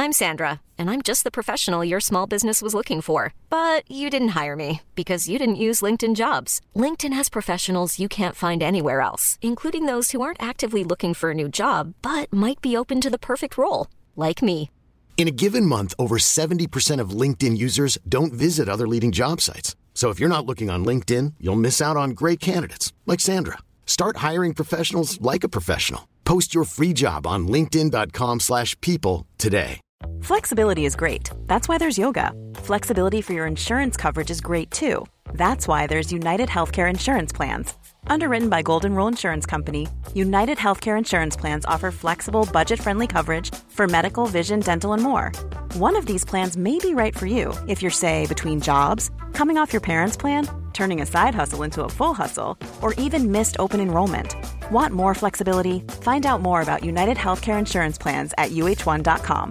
I'm Sandra, and I'm just the professional your small business was looking for. But you didn't hire me because you didn't use LinkedIn Jobs. LinkedIn has professionals you can't find anywhere else, including those who aren't actively looking for a new job, but might be open to the perfect role, like me. In a given month, over 70% of LinkedIn users don't visit other leading job sites. So if you're not looking on LinkedIn, you'll miss out on great candidates like Sandra. Start hiring professionals like a professional. Post your free job on linkedin.com/people today. Flexibility is great. That's why there's yoga. Flexibility for your insurance coverage is great too. That's why there's United Healthcare Insurance Plans. Underwritten by Golden Rule Insurance Company, United Healthcare Insurance Plans offer flexible, budget-friendly coverage for medical, vision, dental, and more. One of these plans may be right for you if you're, say, between jobs, coming off your parents' plan, turning a side hustle into a full hustle, or even missed open enrollment. Want more flexibility? Find out more about United Healthcare Insurance Plans at uh1.com.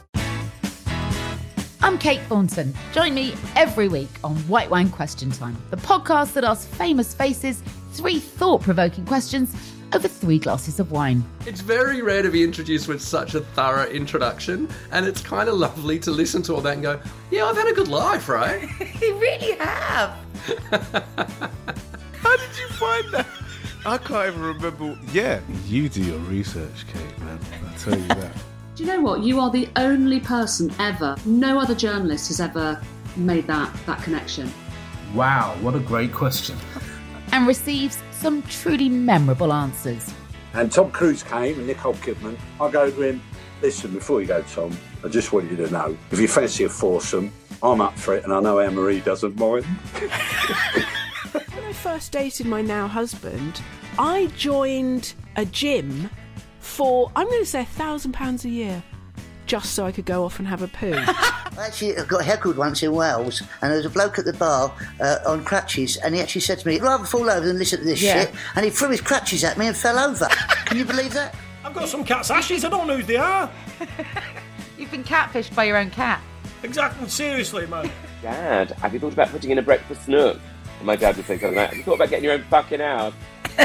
I'm Kate Thornton. Join me every week on White Wine Question Time, the podcast that asks famous faces 3 thought-provoking questions over 3 glasses of wine. It's very rare to be introduced with such a thorough introduction, and it's kind of lovely to listen to all that and go, yeah, I've had a good life, right? You really have. How did you find that? I can't even remember. Yeah, you do your research, Kate, man. I tell you that. Do you know what? You are the only person ever, no other journalist has ever made that connection. Wow, what a great question. And receives some truly memorable answers. And Tom Cruise came and Nicole Kidman. I go to him, listen, before you go, Tom, I just want you to know, if you fancy a foursome, I'm up for it, and I know Anne-Marie doesn't mind. When I first dated my now husband, I joined a gym for, I'm going to say, £1,000 a year, just so I could go off and have a poo. Actually, I got heckled once in Wales, and there was a bloke at the bar on crutches, and he actually said to me, I'd rather fall over than listen to this shit, and he threw his crutches at me and fell over. Can you believe that? I've got some cat's ashes, I don't know who they are. You've been catfished by your own cat. Exactly, seriously, man. Dad, have you thought about putting in a breakfast nook? And my dad would say something like, have you thought about getting your own fucking house?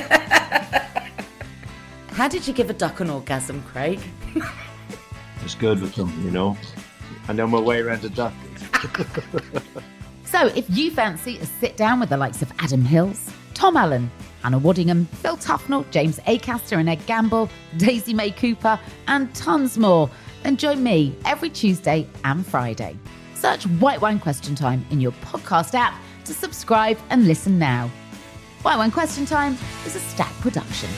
How did you give a duck an orgasm, Craig? It's good with them, you know. I know my way around a duck. So if you fancy a sit down with the likes of Adam Hills, Tom Allen, Hannah Waddingham, Phil Tufnell, James Acaster and Ed Gamble, Daisy May Cooper, and tons more, then join me every Tuesday and Friday. Search White Wine Question Time in your podcast app to subscribe and listen now. White Wine Question Time is a Stack production.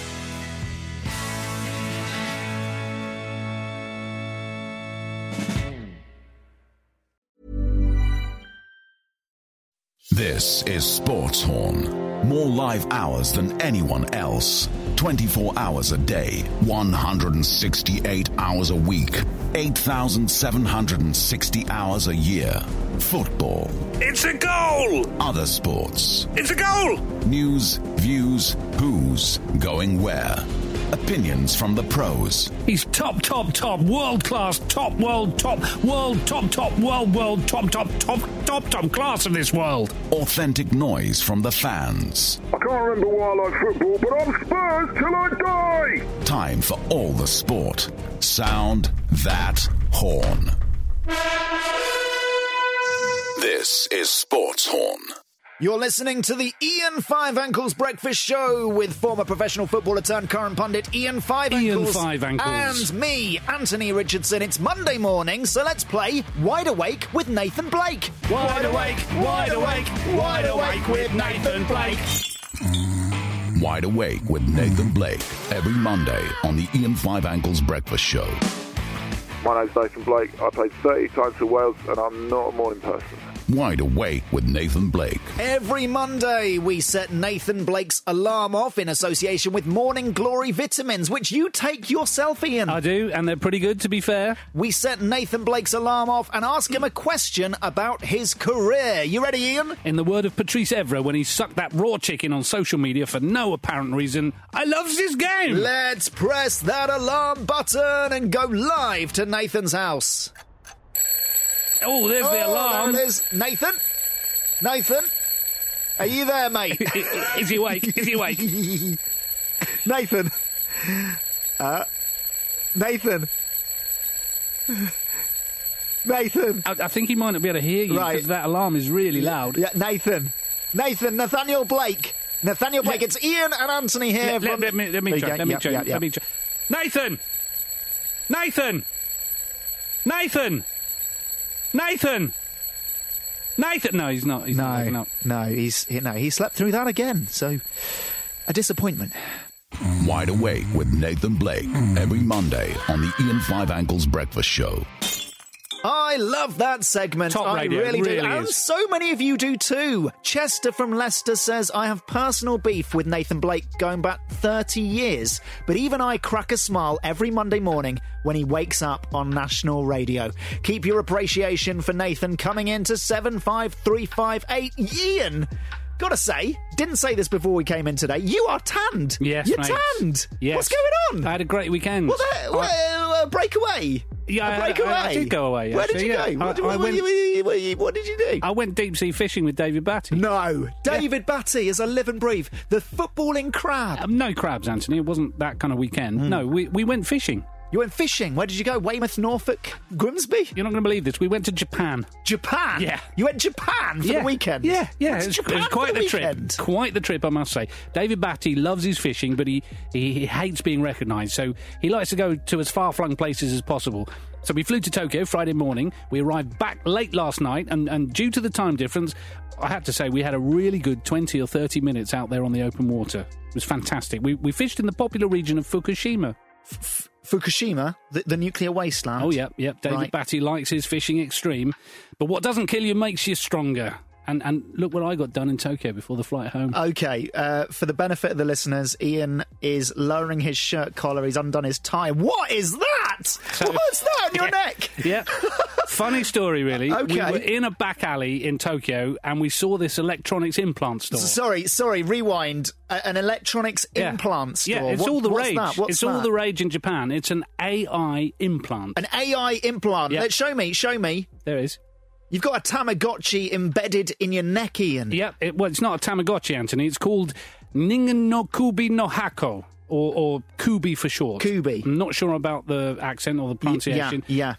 This is Sports Horn. More live hours than anyone else. 24 hours a day, 168 hours a week, 8,760 hours a year. Football. It's a goal! Other sports. It's a goal! News, views, who's going where. Opinions from the pros. He's top, world class, top class of this world. Authentic noise from the fans. I can't remember why I like football, but I'm Spurs till I die! Time for all the sport. Sound that horn. This is Sports Horn. You're listening to the Ian Five Ankles Breakfast Show with former professional footballer turned current pundit Ian Five Ankles. And me, Anthony Richardson. It's Monday morning, so let's play Wide Awake with Nathan Blake. Wide awake, wide awake, wide awake with Nathan Blake. Wide Awake with Nathan Blake. Every Monday on the Ian Five Ankles Breakfast Show. My name's Nathan Blake. I played 30 times for Wales, and I'm not a morning person. Wide Awake with Nathan Blake. Every Monday, we set Nathan Blake's alarm off in association with Morning Glory vitamins, which you take yourself, Ian. I do, and they're pretty good, to be fair. We set Nathan Blake's alarm off and ask him a question about his career. You ready, Ian? In the word of Patrice Evra, when he sucked that raw chicken on social media for no apparent reason, I loves this game! Let's press that alarm button and go live to Nathan's house. Oh, there's the alarm. There's Nathan. Nathan, are you there, mate? Is he awake? Is he awake? Nathan. Nathan. Nathan. I think he might not be able to hear you because that alarm is really loud. Yeah, Nathan, Nathaniel Blake. It's Ian and Anthony here. Let me check. Nathan! No, he's not. He's not waking up. No, he slept through that again. So, a disappointment. Wide Awake with Nathan Blake every Monday on the Ian Five Ankles Breakfast Show. I love that segment. Top radio, I really do. really And is. so many of you do too. Chester from Leicester says, I have personal beef with Nathan Blake going back 30 years, but even I crack a smile every Monday morning when he wakes up on national radio. Keep your appreciation for Nathan coming into 75358. Ian, gotta say, didn't say this before we came in today, you are tanned. Yes, You're mate. Tanned. Yes. What's going on? I had a great weekend. Breakaway? Yeah, breakaway? I did go away. Where actually, did you go? What did you do? I went deep sea fishing with David Batty. No, David Batty is a live and breathe, the footballing crab. No crabs, Anthony. It wasn't that kind of weekend. No, we went fishing. You went fishing? Where did you go? Weymouth, Norfolk, Grimsby? You're not going to believe this. We went to Japan. Japan? Yeah. You went Japan for the weekend? Yeah. Went to It Japan was quite for the trip. weekend? Quite the trip, I must say. David Batty loves his fishing, but he hates being recognised, so he likes to go to as far-flung places as possible. So we flew to Tokyo Friday morning. We arrived back late last night, and due to the time difference, I had to say we had a really good 20 or 30 minutes out there on the open water. It was fantastic. We fished in the popular region of Fukushima. Fukushima, the nuclear wasteland? Oh, yeah. David Batty likes his fishing extreme. But what doesn't kill you makes you stronger. And look what I got done in Tokyo before the flight home. Okay, for the benefit of the listeners, Ian is lowering his shirt collar. He's undone his tie. What is that? What's that on your neck? Yeah. Funny story, really. Okay. We were in a back alley in Tokyo and we saw this electronics implant store. Sorry, rewind. An electronics implant store. Yeah, it's all the rage. It's all the rage in Japan. It's an AI implant. An AI implant? Yep. Show me. There is. You've got a Tamagotchi embedded in your neck, Ian. Yep. It's not a Tamagotchi, Anthony. It's called Ningen no Kubi no Hako. Or Kubi for short. Kubi. I'm not sure about the accent or the pronunciation. Yeah.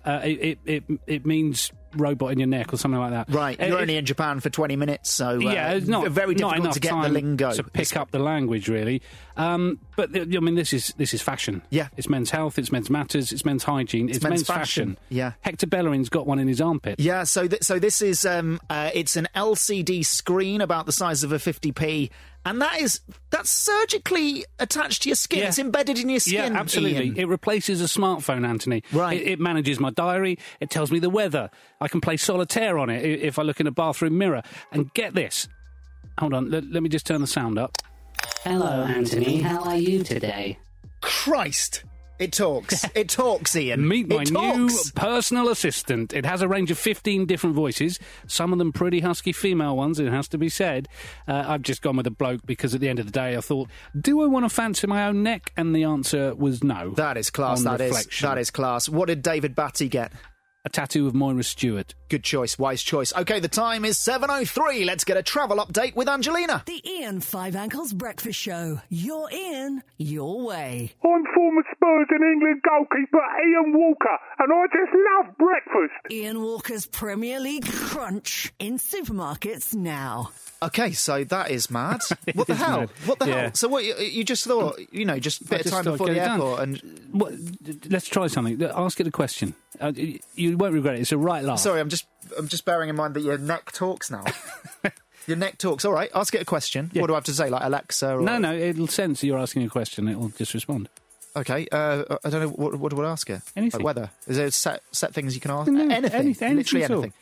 It means robot in your neck or something like that. Right. You're only in Japan for 20 minutes, so it's not very difficult enough to get time the lingo to pick up the language, really. But I mean, this is fashion. Yeah. It's men's health. It's men's matters. It's men's hygiene. It's men's fashion. Yeah. Hector Bellerin's got one in his armpit. Yeah. So this is it's an LCD screen about the size of a 50p. And that's surgically attached to your skin. Yeah. It's embedded in your skin. Yeah, absolutely. Ian. It replaces a smartphone, Anthony. Right. It manages my diary. It tells me the weather. I can play solitaire on it if I look in a bathroom mirror. And get this. Hold on. Let me just turn the sound up. Hello, Anthony. How are you today? Christ. It talks. It talks, Ian. Meet my new personal assistant. It has a range of 15 different voices, some of them pretty husky female ones, it has to be said. I've just gone with a bloke because at the end of the day I thought, do I want to fancy my own neck? And the answer was no. That is class, that is class. What did David Batty get? A tattoo of Moira Stewart. Good choice, wise choice. OK, the time is 7:03. Let's get a travel update with Angelina. The Ian Five Ankles Breakfast Show. You're in, your way. I'm former Spurs and England goalkeeper Ian Walker, and I just love breakfast. Ian Walker's Premier League Crunch in supermarkets now. OK, so that is mad. What the hell? Mad. What the Yeah. hell? So what, you just thought, just a bit of time thought before I'd the get it done. airport and... Let's try something. Ask it a question. You won't regret it. It's a right laugh. Sorry, I'm just bearing in mind that your neck talks now. Your neck talks. All right, ask it a question. Yeah. What do I have to say, like Alexa? Or... No, it'll sense you're asking a question. It'll just respond. Okay, I don't know, what do I ask it? Anything. Like weather? Is there set things you can ask? No, anything. Literally anything.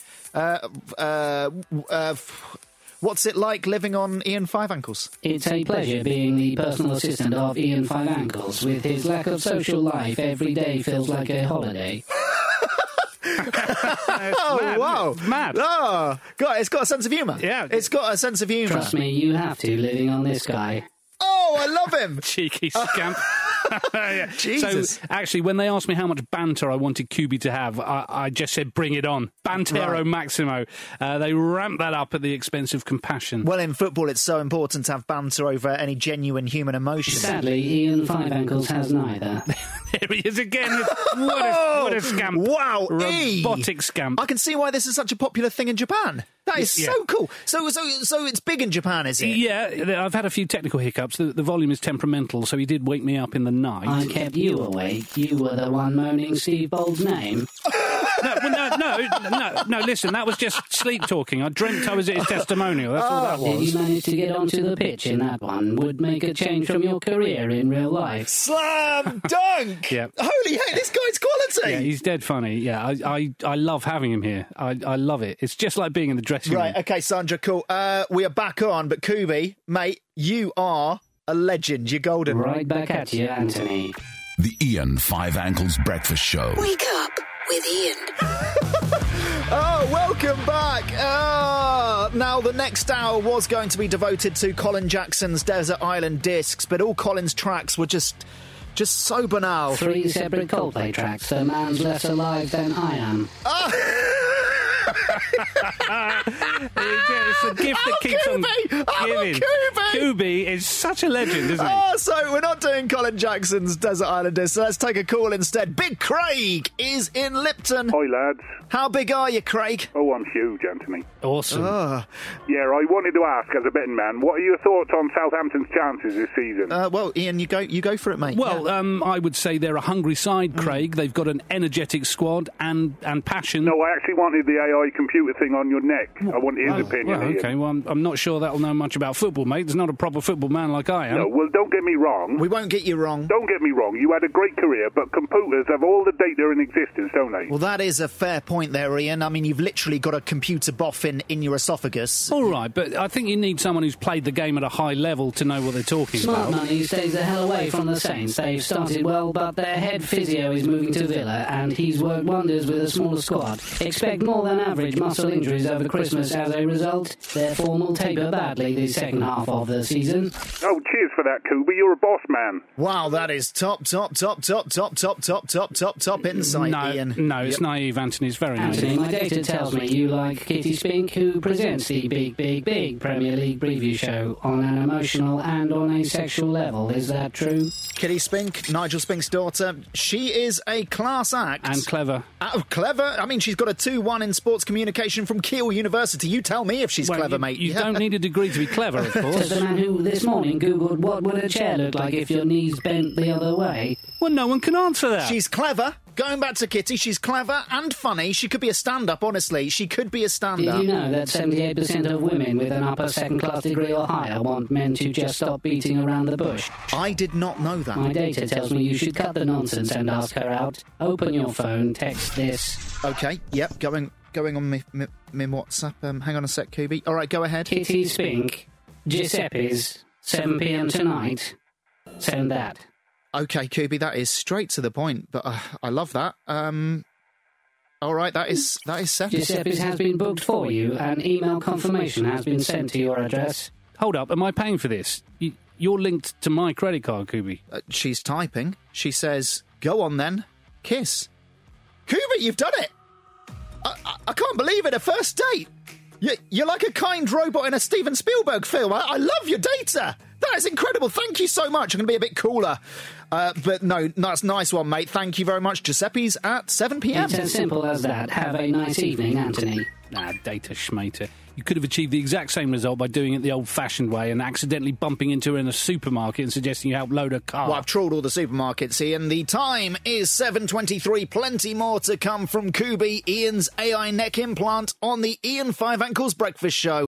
What's it like living on Ian Five Ankles? It's a pleasure being the personal assistant of Ian Five Ankles. With his lack of social life, every day feels like a holiday. Oh, wow. Mad. Oh, God, it's got a sense of humour. Yeah. It's got a sense of humour. Trust me, you have to, living on this guy. Oh, I love him. Cheeky scamp. Yeah. Jesus. So, actually, when they asked me how much banter I wanted Kubi to have, I just said, bring it on. Bantero Right. Maximo. They ramped that up at the expense of compassion. Well, in football, it's so important to have banter over any genuine human emotion. Sadly, Ian Five Ankles has neither. There he is again. What a scamp. Wow, robotic scamp. I can see why this is such a popular thing in Japan. That is so cool. So it's big in Japan, is it? Yeah, I've had a few technical hiccups. The volume is temperamental, so he did wake me up in the night. I kept you awake. You were the one moaning Steve Bold's name. No, listen, that was just sleep talking. I dreamt I was at his testimonial. That's all that was. Did you manage to get onto the pitch in that one? Would make a change from your career in real life. Slam dunk! Yeah. Holy heck, this guy's quality! Yeah, he's dead funny. Yeah, I love having him here. I love it. It's just like being in the dressing room. Right, okay, Sandra, cool. We are back on, but Kubi, mate, you are a legend. You're golden. Right back at you, Anthony. The Ian Five Ankles Breakfast Show. Wake up with Ian. Oh, welcome back. Now, the next hour was going to be devoted to Colin Jackson's Desert Island Discs, but all Colin's tracks were just so banal. 3 separate Coldplay tracks, so man's less alive than I am. It's a gift that keeps on giving. Kubi is such a legend, isn't he? Oh, so we're not doing Colin Jackson's Desert Island Discs, so let's take a call instead. Big Craig is in Lipton. Hi, lads. How big are you, Craig? Oh, I'm huge, Anthony. Awesome. Yeah, I wanted to ask, as a betting man, what are your thoughts on Southampton's chances this season? Well, Ian, you go for it, mate. Well, I would say they're a hungry side, Craig. They've got an energetic squad and passion. No, I actually wanted the AI computer thing on your neck. I wanted his opinion. Well, okay, well, I'm not sure that'll know much about football, mate. There's not a proper football man like I am. No, well, don't get me wrong. We won't get you wrong. Don't get me wrong. You had a great career, but computers have all the data in existence, don't they? Well, that is a fair point there, Ian. I mean, you've literally got a computer boffin in your esophagus. All right, but I think you need someone who's played the game at a high level to know what they're talking Smart about. money stays the hell away from the Saints. They've started well, but their head physio is moving to Villa, and he's worked wonders with a smaller squad. Expect more than average muscle injuries over Christmas as a result. Their form will taper badly the second half of the season. Oh, cheers for that, Kubi. You're a boss man. Wow, that is top insight, Ian. No, it's naive, Anthony. It's very Anthony, naive. my data tells me you like Kitty Spink, who presents the big Premier League preview show on an emotional and on a sexual level. Is that true? Kitty Spink, Nigel Spink's daughter, she is a class act. And clever. Clever? I mean, she's got a 2-1 in sports communication from Keele University. You tell me if she's clever, mate. You don't need a degree to be clever, of course. Says the man who this morning Googled what would a chair look like if your knees bent the other way. Well, no one can answer that. She's clever. Going back to Kitty, she's clever and funny. She could be a stand-up, honestly. She could be a stand-up. Did you know that 78% of women with an upper second-class degree or higher want men to just stop beating around the bush? I did not know that. My data tells me you should cut the nonsense and ask her out. Open your phone, text this. Okay, yep, going on my WhatsApp. Hang on a sec, Kubi. All right, go ahead. Kitty Spink, Giuseppe's, 7 p.m. tonight. Send that. Okay, Kubi, that is straight to the point, but I love that. All right, that is set. Giuseppe's has been booked for you, and email confirmation has been sent to your address. Hold up, am I paying for this? You're linked to my credit card, Kubi. She's typing. She says, "Go on then, kiss." Kubi, you've done it! I can't believe it. A first date. You're like a kind robot in a Steven Spielberg film. I love your data. That is incredible. Thank you so much. I'm going to be a bit cooler. But no, that's a nice one, mate. Thank you very much. Giuseppe's at 7 p.m. It's as simple as that. Have a nice evening, Anthony. Data schmater. You could have achieved the exact same result by doing it the old-fashioned way and accidentally bumping into her in a supermarket and suggesting you help load a car. Well, I've trawled all the supermarkets, Ian. The time is 7:23. Plenty more to come from Kubi, Ian's AI neck implant on the Ian Five Ankles Breakfast Show.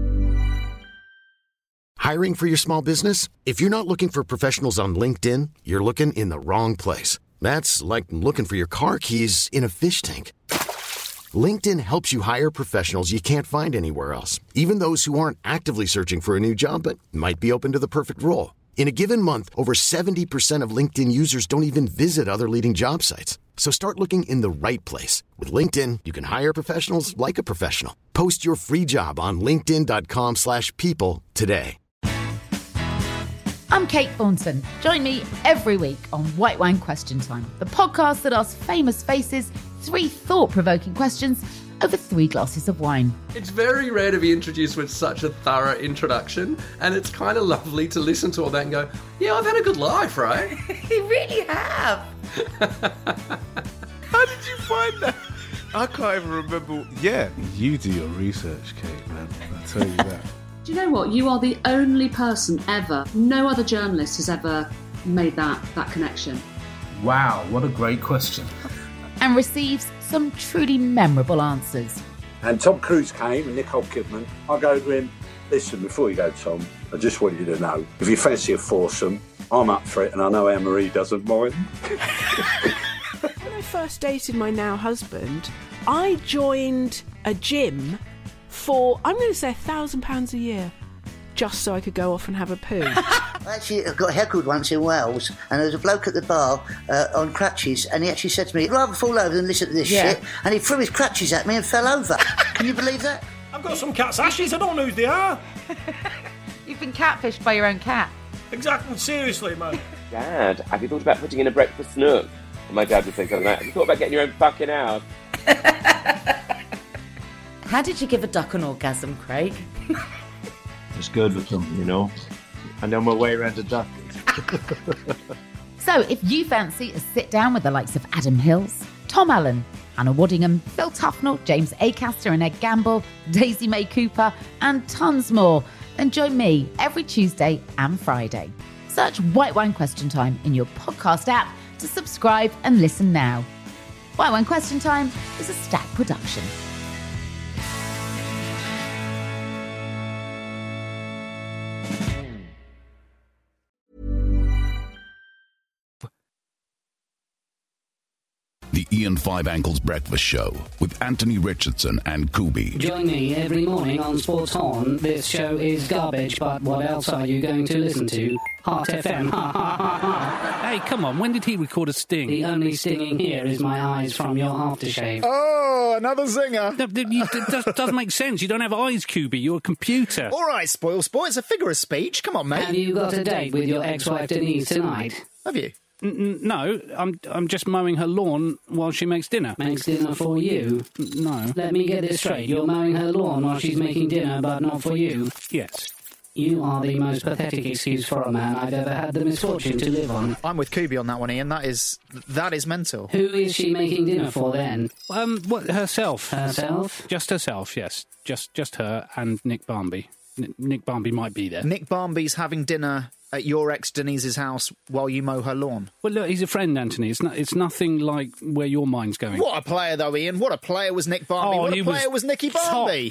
Hiring for your small business? If you're not looking for professionals on LinkedIn, you're looking in the wrong place. That's like looking for your car keys in a fish tank. LinkedIn helps you hire professionals you can't find anywhere else, even those who aren't actively searching for a new job but might be open to the perfect role. In a given month, over 70% of LinkedIn users don't even visit other leading job sites. So start looking in the right place. With LinkedIn, you can hire professionals like a professional. Post your free job on linkedin.com/people today. I'm Kate Thornton. Join me every week on White Wine Question Time, the podcast that asks famous faces 3 thought-provoking questions over 3 glasses of wine. It's very rare to be introduced with such a thorough introduction, and it's kind of lovely to listen to all that and go, yeah, I've had a good life, right? You really have. How did you find that? I can't even remember. Yeah, you do your research, Kate, man. I tell you that. Do you know what? You are the only person ever. No other journalist has ever made that connection. Wow, what a great question. And receives some truly memorable answers. And Tom Cruise came and Nicole Kidman. I go to him, listen, before you go, Tom, I just want you to know, if you fancy a foursome, I'm up for it, and I know Anne-Marie doesn't mind. When I first dated my now husband, I joined a gym for, I'm going to say £1,000 a year, just so I could go off and have a poo. Actually, I got heckled once in Wales, and there was a bloke at the bar on crutches, and he actually said to me, I'd rather fall over than listen to this shit, and he threw his crutches at me and fell over. Can you believe that? I've got some cat's ashes, I don't know who they are. You've been catfished by your own cat. Exactly, seriously, man. Dad, have you thought about putting in a breakfast nook? And my dad would say something like, have you thought about getting your own fucking house? How did you give a duck an orgasm, Craig? It's good with them, you know. I know my way around a duck. So if you fancy a sit down with the likes of Adam Hills, Tom Allen, Hannah Waddingham, Phil Tufnell, James Acaster and Ed Gamble, Daisy May Cooper and tons more, then join me every Tuesday and Friday. Search White Wine Question Time in your podcast app to subscribe and listen now. White Wine Question Time is a Stack production. The Ian Five Ankles Breakfast Show with Anthony Richardson and Kubi. Join me every morning on Sports Horn. This show is garbage, but what else are you going to listen to? Heart FM. Hey, come on, when did he record a sting? The only stinging here is my eyes from your aftershave. Oh, another zinger. It doesn't make sense. You don't have eyes, Kubi. You're a computer. All right, spoil sport. It's a figure of speech. Come on, mate. Have you got a date with your ex-wife Denise tonight? Have you? No, I'm just mowing her lawn while she makes dinner. Makes dinner for you? No. Let me get this straight. You're mowing her lawn while she's making dinner, but not for you? Yes. You are the most pathetic excuse for a man I've ever had the misfortune to live on. I'm with Kubi on that one, Ian. That is mental. Who is she making dinner for then? Herself. Herself? Just herself, yes. Just her and Nick Barmby. Nick Barmby might be there. Nick Barmby's having dinner at your ex Denise's house while you mow her lawn. Well, look, he's a friend, Anthony. It's nothing like where your mind's going. What a player, though, Ian. What a player was Nick Barmby. What a player was Nicky Barmby.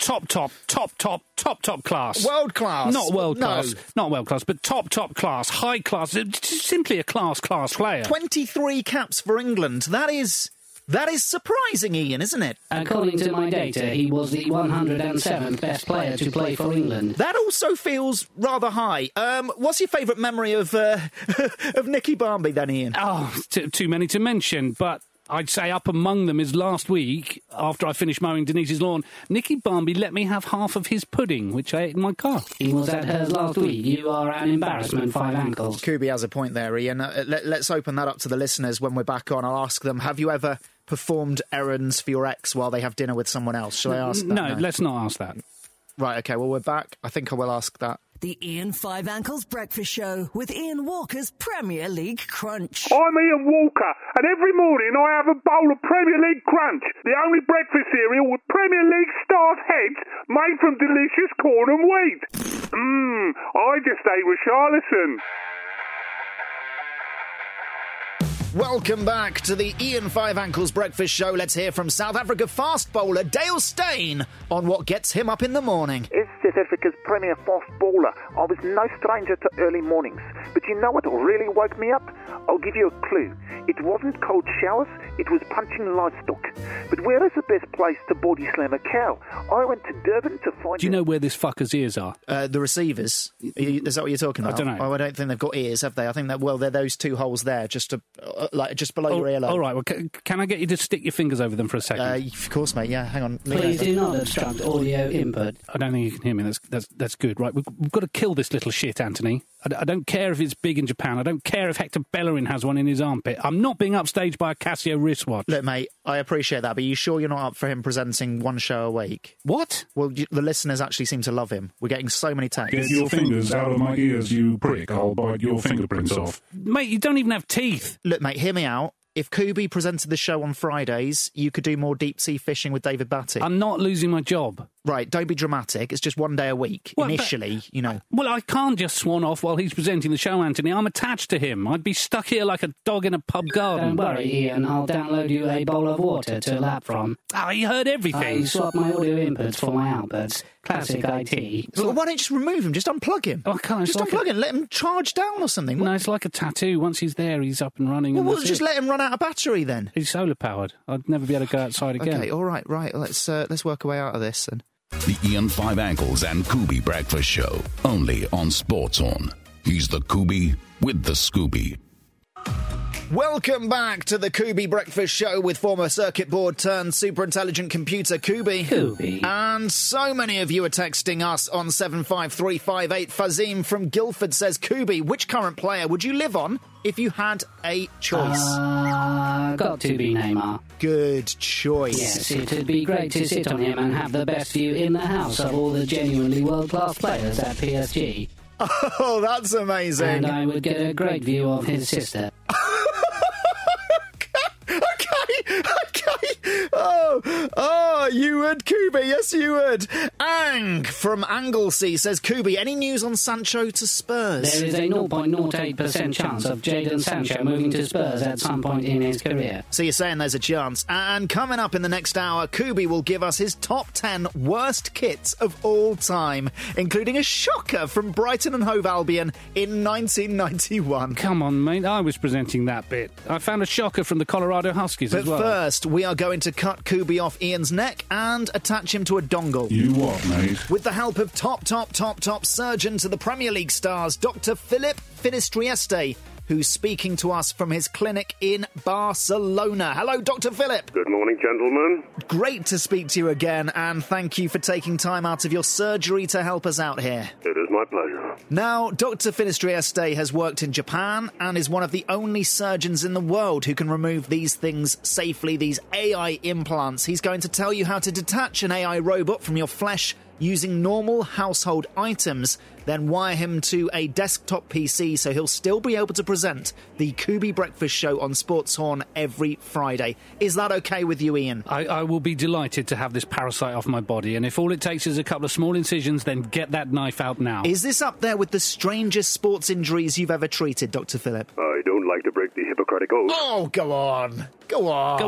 Top class. World class. Not world class. No. Not world class, but top class. High class. Simply a class player. 23 caps for England. That is surprising, Ian, isn't it? According to my data, he was the 107th best player to play for England. That also feels rather high. What's your favourite memory of Nicky Barmby then, Ian? Oh, too many to mention, but I'd say up among them is last week, after I finished mowing Denise's lawn, Nicky Barmby let me have half of his pudding, which I ate in my car. He was at hers last week. You are an embarrassment, Five Ankles. Kubi has a point there, Ian. Let's open that up to the listeners when we're back on. I'll ask them, have you ever performed errands for your ex while they have dinner with someone else? Shall I ask that? No, let's not ask that. Right, OK, well, we're back. I think I will ask that. The Ian Five Ankles Breakfast Show with Ian Walker's Premier League Crunch. I'm Ian Walker, and every morning I have a bowl of Premier League Crunch, the only breakfast cereal with Premier League stars' heads made from delicious corn and wheat. I just ate with Charlison. Welcome back to the Ian Five Ankles Breakfast Show. Let's hear from South Africa fast bowler Dale Steyn on what gets him up in the morning. As South Africa's premier fast bowler, I was no stranger to early mornings. But you know what really woke me up? I'll give you a clue. It wasn't cold showers, it was punching livestock. But where is the best place to body slam a cow? I went to Durban to find... Do you know where this fucker's ears are? The receivers. Is that what you're talking about? I don't know. Oh, I don't think they've got ears, have they? I think that, they're those two holes there, just below your earlobe. All right, well, can I get you to stick your fingers over them for a second? Of course, mate, yeah, hang on. Please do not obstruct audio input. I don't think you can hear hear me. That's good, right? We've got to kill this little shit, Anthony. I don't care if it's big in Japan. I don't care if Hector Bellerin has one in his armpit. I'm not being upstaged by a Casio wristwatch. Look, mate, I appreciate that, but are you sure you're not up for him presenting one show a week? What? Well, the listeners actually seem to love him. We're getting so many texts. Get your fingers out of my ears, you prick. I'll bite your fingerprints off. Mate, you don't even have teeth. Look, mate, hear me out. If Kubi presented the show on Fridays, you could do more deep-sea fishing with David Batty. I'm not losing my job. Right, don't be dramatic. It's just one day a week, initially, you know. Well, I can't just swan off while he's presenting the show, Anthony. I'm attached to him. I'd be stuck here like a dog in a pub garden. Don't worry, Ian. I'll download you a bowl of water to lap from. He heard everything. I swapped my audio inputs for my outputs. Classic IT. Well, why don't you just remove him? Just unplug him. I can't. Just unplug him. Let him charge down or something. No, it's like a tattoo. Once he's there, he's up and running. Well, just let him run out of battery then. He's solar powered. I'd never be able to go outside again. Okay, all right. Let's work our way out of this then. The Ian Five Ankles and Kubi Breakfast Show, only on Sports On. He's the Kubi with the Scooby. Welcome back to the Kubi Breakfast Show with former circuit board turned super intelligent computer Kubi. And so many of you are texting us on 75358. Fazim from Guildford says, Kubi, which current player would you live on if you had a choice? Got to be Neymar. Good choice. Yes, it'd be great to sit on him and have the best view in the house of all the genuinely world-class players at PSG. Oh, that's amazing. And I would get a great view of his sister. Okay. You would, Kubi. Yes, you would. Ang from Anglesey says, Kubi, any news on Sancho to Spurs? There is a 0.08% chance of Jadon Sancho moving to Spurs at some point in his career. So you're saying there's a chance. And coming up in the next hour, Kubi will give us his top 10 worst kits of all time, including a shocker from Brighton and Hove Albion in 1991. Come on, mate. I was presenting that bit. I found a shocker from the Colorado Huskies as well. But first, we are going to cut Kubi off Ian's neck and attach him to a dongle. You what, mate? With the help of top surgeon to the Premier League stars, Dr. Philip Finestrieste, who's speaking to us from his clinic in Barcelona. Hello, Dr. Philip. Good morning, gentlemen. Great to speak to you again, and thank you for taking time out of your surgery to help us out here. It is my pleasure. Now, Dr. Finestrieste has worked in Japan and is one of the only surgeons in the world who can remove these things safely, these AI implants. He's going to tell you how to detach an AI robot from your flesh using normal household items, then wire him to a desktop PC so he'll still be able to present the Kubi Breakfast Show on Sports Horn every Friday. Is that okay with you, Ian? I will be delighted to have this parasite off my body, and if all it takes is a couple of small incisions, then get that knife out now. Is this up there with the strangest sports injuries you've ever treated, Dr. Philip? I don't like to break the Hippocratic Oath. Oh, go on. Go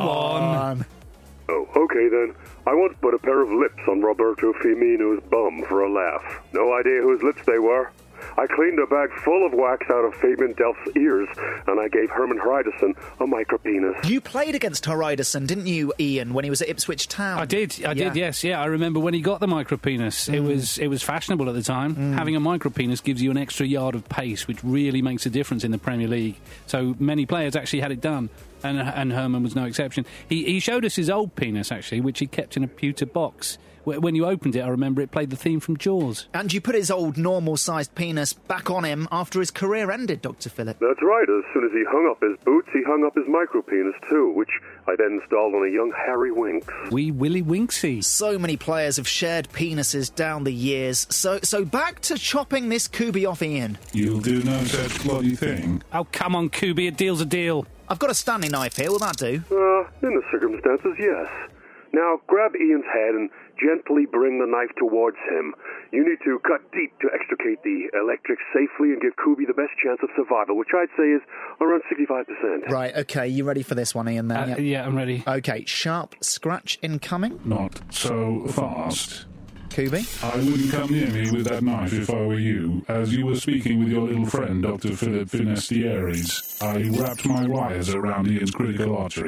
on. Oh, okay then. I once put a pair of lips on Roberto Firmino's bum for a laugh. No idea whose lips they were. I cleaned a bag full of wax out of Fabian Delph's ears, and I gave Herman Hreiderson a micropenis. You played against Hreiderson, didn't you, Ian, when he was at Ipswich Town? I did, yes. I remember when he got the micropenis. It was fashionable at the time. Having a micropenis gives you an extra yard of pace, which really makes a difference in the Premier League. So many players actually had it done, and Herman was no exception. He showed us his old penis, actually, which he kept in a pewter box. When you opened it, I remember it played the theme from Jaws. And you put his old normal-sized penis back on him after his career ended, Dr. Philip. That's right. As soon as he hung up his boots, he hung up his micropenis too, which I then installed on a young Harry Winks. Wee Willie Winksy. So many players have shared penises down the years. So back to chopping this Kubi off Ian. You'll do no such bloody thing. Oh, come on, Kubi. A deal's a deal. I've got a Stanley knife here. Will that do? In the circumstances, yes. Now, grab Ian's head and gently bring the knife towards him. You need to cut deep to extricate the electrics safely and give Kubi the best chance of survival, which I'd say is around 65%. Right, okay, you ready for this one, Ian, then? Yeah, I'm ready. Okay, sharp scratch incoming. Not so fast. Kubi? I wouldn't come near me with that knife if I were you. As you were speaking with your little friend, Dr. Philip Finestieres, I wrapped my wires around Ian's critical artery.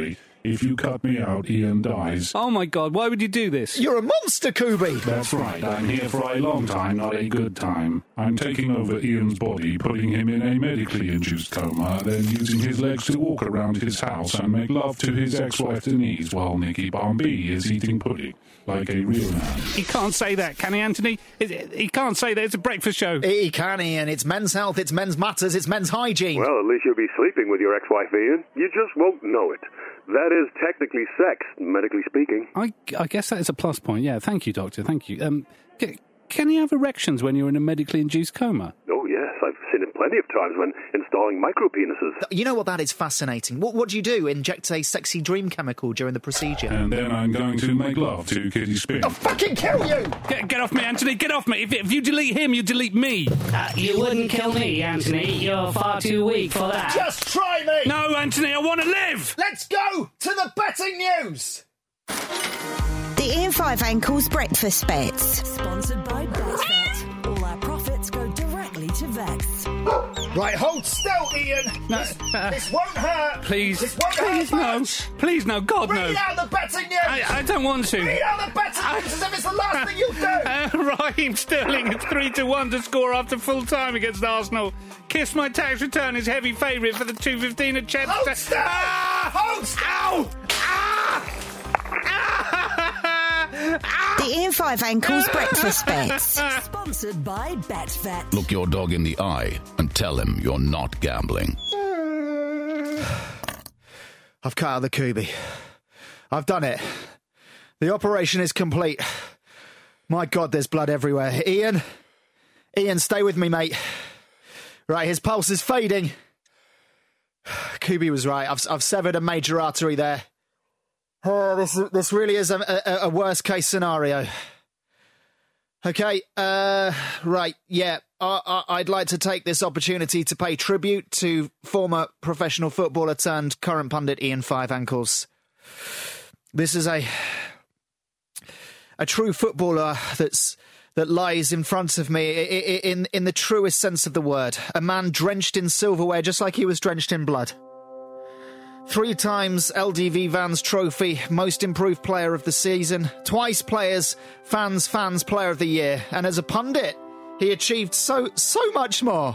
If you cut me out, Ian dies. Oh my God, why would you do this? You're a monster, Kubi! That's right, I'm here for a long time, not a good time. I'm taking over Ian's body, putting him in a medically induced coma, then using his legs to walk around his house and make love to his ex-wife Denise while Nicky Bombay is eating pudding. Like a real man. He can't say that, can he, Anthony? He can't say that. It's a breakfast show. He can, Ian. It's men's health, it's men's matters, it's men's hygiene. Well, at least you'll be sleeping with your ex-wife, Ian. You just won't know it. That is technically sex, medically speaking. I guess that is a plus point. Yeah, thank you, Doctor. Thank you. Can you have erections when you're in a medically induced coma? Oh, yes. I've seen it plenty of times when installing micro-penises. You know what? That is fascinating. What do you do? Inject a sexy dream chemical during the procedure? And then I'm going to make love to Kitty Spin. I'll fucking kill you! Get off me, Anthony! Get off me! If you delete him, you delete me! You wouldn't kill me, Anthony. You're far too weak for that. Just try me! No, Anthony, I want to live! Let's go to the betting news! The Ian Five Ankles Breakfast Bets. Sponsored by BetVet. All our profits go directly to vets. Right, hold still, Ian. No, this won't hurt. Please. This won't please, hurt no. much. Please, no. God, no. Read out the betting news. I don't want to. Read out the betting news as if it's the last thing you'll do. Raheem Sterling is 3-1 to score after full time against Arsenal. Kiss My Tax Return is heavy favourite for the 2:15 at Chester. Hold still. Hold still. Ow! The Ian Five Ankles Breakfast Bets. Sponsored by BetVet. Look your dog in the eye and tell him you're not gambling. I've cut out the Kubi. I've done it. The operation is complete. My God, there's blood everywhere. Ian, stay with me, mate. Right, his pulse is fading. Kubi was right. I've severed a major artery there. This really is a worst case scenario. Okay, right, yeah. I'd like to take this opportunity to pay tribute to former professional footballer turned current pundit Ian Five Ankles. This is a true footballer that lies in front of me in the truest sense of the word. A man drenched in silverware just like he was drenched in blood. 3 times LDV Vans Trophy, Most Improved Player of the Season, twice Fans Player of the Year, and as a pundit, he achieved so much more.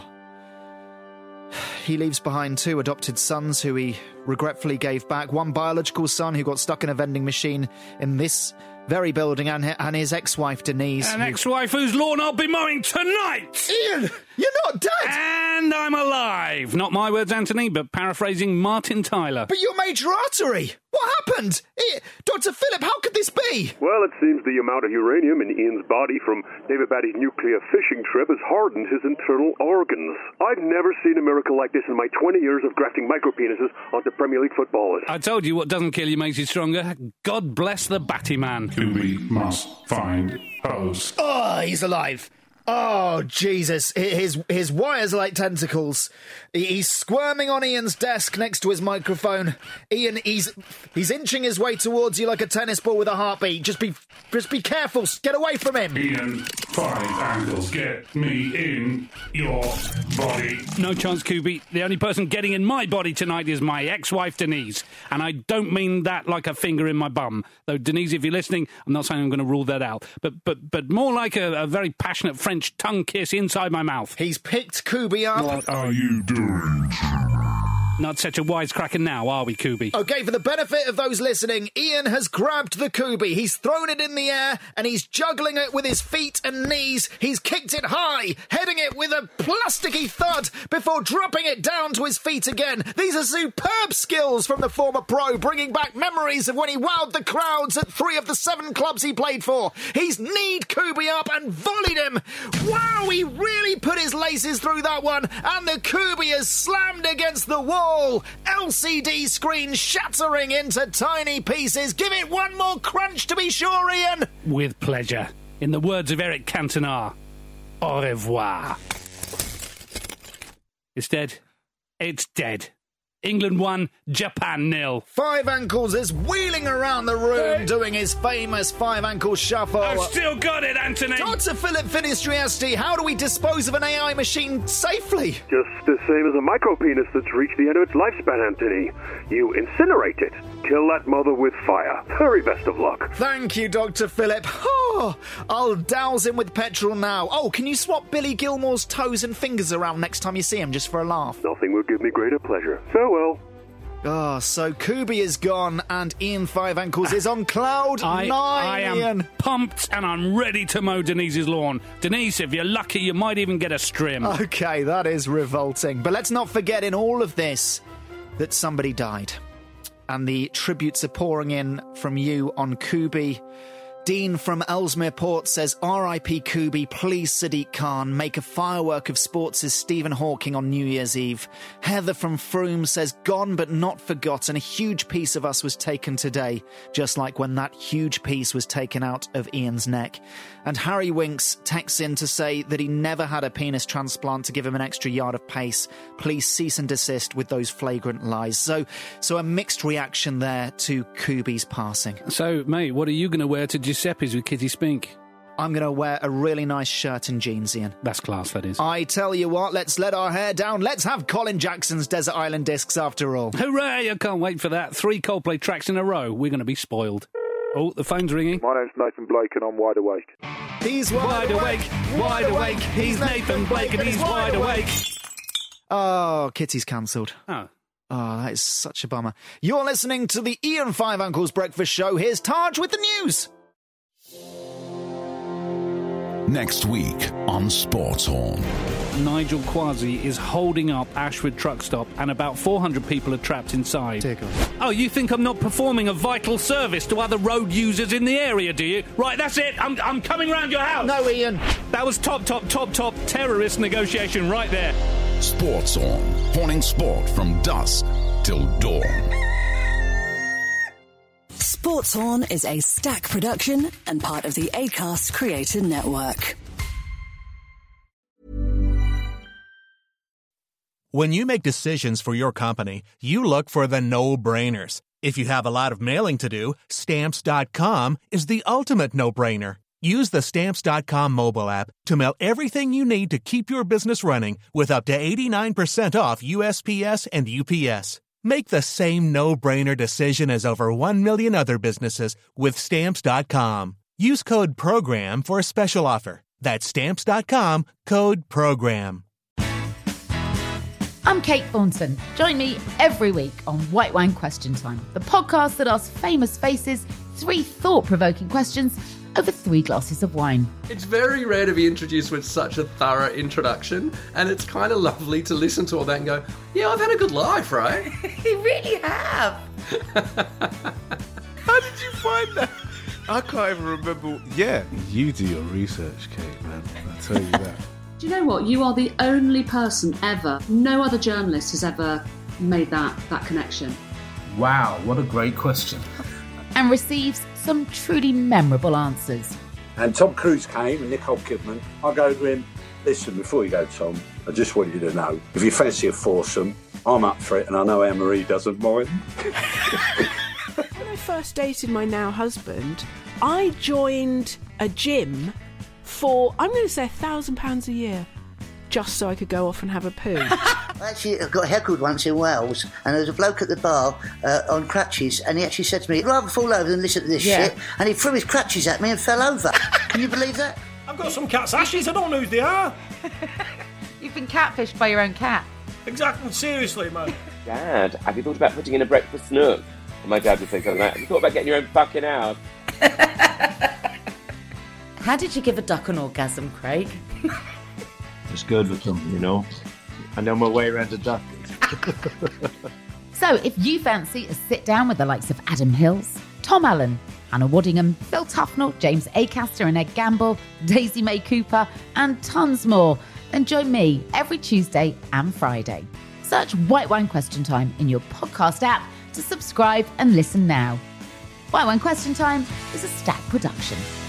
He leaves behind 2 adopted sons who he regretfully gave back, 1 biological son who got stuck in a vending machine in this very building, and his ex-wife Denise. An ex-wife whose lawn I'll be mowing tonight! Ian, you're not dead! And I'm alive! Not my words, Anthony, but paraphrasing Martin Tyler. But your major artery! What happened? Dr. Philip, how could this be? Well, it seems the amount of uranium in Ian's body from David Batty's nuclear fishing trip has hardened his internal organs. I've never seen a miracle like this in my 20 years of grafting micropenises onto Premier League footballers. I told you what doesn't kill you makes you stronger. God bless the Batty man. Kubi must find host. Oh, he's alive. Oh, Jesus. His wires are like tentacles. He's squirming on Ian's desk next to his microphone. Ian, he's inching his way towards you like a tennis ball with a heartbeat. Just be careful. Get away from him. Ian Five Ankles, get me in your body. No chance, Kubi. The only person getting in my body tonight is my ex-wife, Denise. And I don't mean that like a finger in my bum. Though, Denise, if you're listening, I'm not saying I'm going to rule that out. But more like a very passionate French tongue kiss inside my mouth. He's picked Kubi up. What are you doing? Not such a wisecracker now, are we, Kubi? Okay, for the benefit of those listening, Ian has grabbed the Kubi. He's thrown it in the air, and he's juggling it with his feet and knees. He's kicked it high, heading it with a plasticky thud before dropping it down to his feet again. These are superb skills from the former pro, bringing back memories of when he wowed the crowds at 3 of the 7 clubs he played for. He's kneed Kubi up and volleyed him. Wow, he really put his laces through that one, and the Kubi has slammed against the wall. LCD screen shattering into tiny pieces. Give it one more crunch to be sure, Ian. With pleasure. In the words of Eric Cantona, au revoir. It's dead. It's dead. England 1, Japan 0. Five Ankles is wheeling around the room doing his famous five ankle shuffle. I've still got it, Anthony. Dr. Philip Finistriesti, how do we dispose of an AI machine safely? Just the same as a micropenis that's reached the end of its lifespan, Anthony. You incinerate it. Kill that mother with fire. Very best of luck. Thank you, Dr. Philip. Oh, I'll douse him with petrol now. Oh, can you swap Billy Gilmore's toes and fingers around next time you see him, just for a laugh? Nothing would give me greater pleasure. Farewell. Oh, so Kubi is gone and Ian Five Ankles is on cloud nine. I am Ian. pumped and I'm ready to mow Denise's lawn. Denise, if you're lucky, you might even get a strim. Okay, that is revolting. But let's not forget in all of this that somebody died. And the tributes are pouring in from you on Kubi. Dean from Ellesmere Port says, R.I.P. Kubi, please Sadiq Khan, make a firework of sports as Stephen Hawking on New Year's Eve. Heather from Froome says, gone but not forgotten, a huge piece of us was taken today, just like when that huge piece was taken out of Ian's neck. And Harry Winks texts in to say that he never had a penis transplant to give him an extra yard of pace. Please cease and desist with those flagrant lies. So a mixed reaction there to Kubi's passing. So, mate, what are you going to wear to Giuseppe's with Kitty Spink? I'm going to wear a really nice shirt and jeans, Ian. That's class, that is. I tell you what, let's let our hair down. Let's have Colin Jackson's Desert Island Discs after all. Hooray! I can't wait for that. 3 Coldplay tracks in a row. We're going to be spoiled. Oh, the phone's ringing. My name's Nathan Blake and I'm wide awake. He's wide awake, wide awake. He's Nathan Blake and he's wide awake. Oh, Kitty's cancelled. Oh. Oh, that is such a bummer. You're listening to the Ian Five Uncles Breakfast Show. Here's Taj with the news. Next week on Sports Horn. Nigel Quasi is holding up Ashford truck stop and about 400 people are trapped inside. Oh, you think I'm not performing a vital service to other road users in the area, do you? Right, that's it. I'm coming round your house. No, Ian. That was top terrorist negotiation right there. Sports Horn. Horning sport from dusk till dawn. Sports Horn is a Stack production and part of the Acast Creator Network. When you make decisions for your company, you look for the no-brainers. If you have a lot of mailing to do, Stamps.com is the ultimate no-brainer. Use the Stamps.com mobile app to mail everything you need to keep your business running with up to 89% off USPS and UPS. Make the same no-brainer decision as over 1 million other businesses with Stamps.com. Use code PROGRAM for a special offer. That's Stamps.com, code PROGRAM. I'm Kate Thornton. Join me every week on White Wine Question Time, the podcast that asks famous faces 3 thought-provoking questions over 3 glasses of wine. It's very rare to be introduced with such a thorough introduction, and it's kind of lovely to listen to all that and go, yeah, I've had a good life, right? You really have. How did you find that? I can't even remember. Yeah, you do your research, Kate, man. I tell you that. Do you know what? You are the only person ever, no other journalist has ever made that connection. Wow, what a great question. And receives some truly memorable answers. And Tom Cruise came and Nicole Kidman. I go to him, listen, before you go, Tom, I just want you to know, if you fancy a foursome, I'm up for it and I know Anne-Marie doesn't mind. When I first dated my now husband, I joined a gym for, I'm going to say £1,000 a year, just so I could go off and have a poo. I actually got heckled once in Wales, and there was a bloke at the bar on crutches, and he actually said to me, I'd rather fall over than listen to this shit, and he threw his crutches at me and fell over. Can you believe that? I've got some cat's ashes, I don't know who they are. You've been catfished by your own cat. Exactly, seriously, man. Dad, have you thought about putting in a breakfast nook? And my dad would say something like that. Have you thought about getting your own fucking house? How did you give a duck an orgasm, Craig? It's good with them, you know. I know my way around a duck. So if you fancy a sit down with the likes of Adam Hills, Tom Allen, Hannah Waddingham, Phil Tufnell, James Acaster and Ed Gamble, Daisy May Cooper and tons more, then join me every Tuesday and Friday. Search White Wine Question Time in your podcast app to subscribe and listen now. White Wine Question Time is a Stack production.